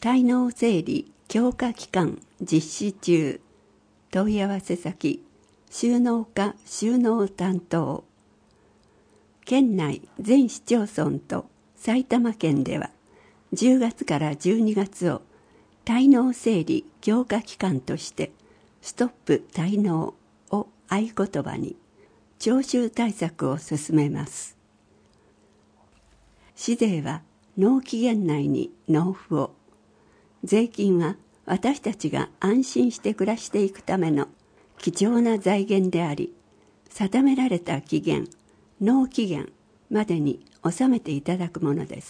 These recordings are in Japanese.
滞納整理強化期間実施中。問い合わせ先、収納課収納担当。県内全市町村と埼玉県では10月から12月を滞納整理強化期間としてストップ滞納を合言葉に徴収対策を進めます。市税は納期限内に納付を。税金は私たちが安心して暮らしていくための貴重な財源であり、定められた期限、納期限までに納めていただくものです。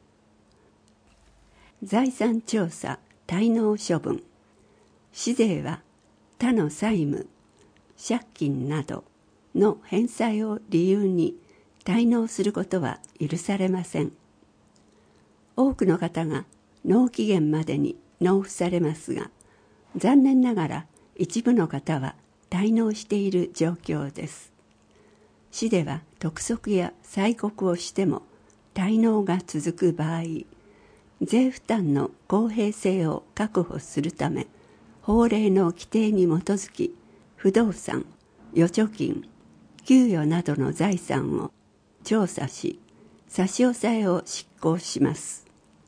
財産調査滞納処分。市税は他の債務、借金などの返済を理由に滞納することは許されません。多くの方が納期限までに納付されますが、残念ながら一部の方は滞納している状況です。市では督促や催告をしても滞納が続く場合、税負担の公平性を確保するため、法令の規定に基づき、不動産、預貯金、給与などの財産を調査し、差し押さえを執行します。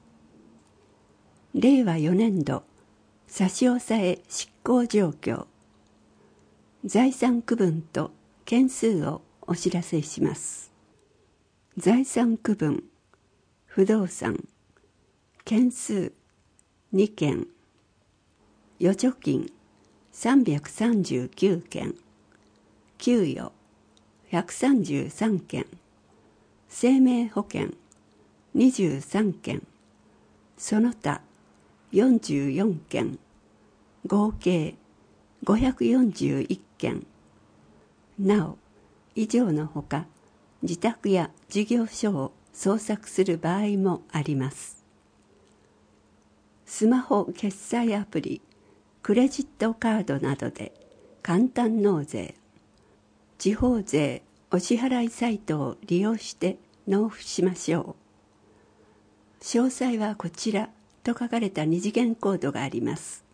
令和4年度差し押さえ執行状況。財産区分と件数をお知らせします。財産区分、不動産、件数2件、預貯金339件、給与133件、生命保険23件、その他44件、合計541件。なお、以上のほか、自宅や事業所を捜索する場合もあります。スマホ決済アプリ、クレジットカードなどで簡単納税、地方税お支払いサイトを利用して納付しましょう。詳細はこちらと書かれた二次元コードがあります。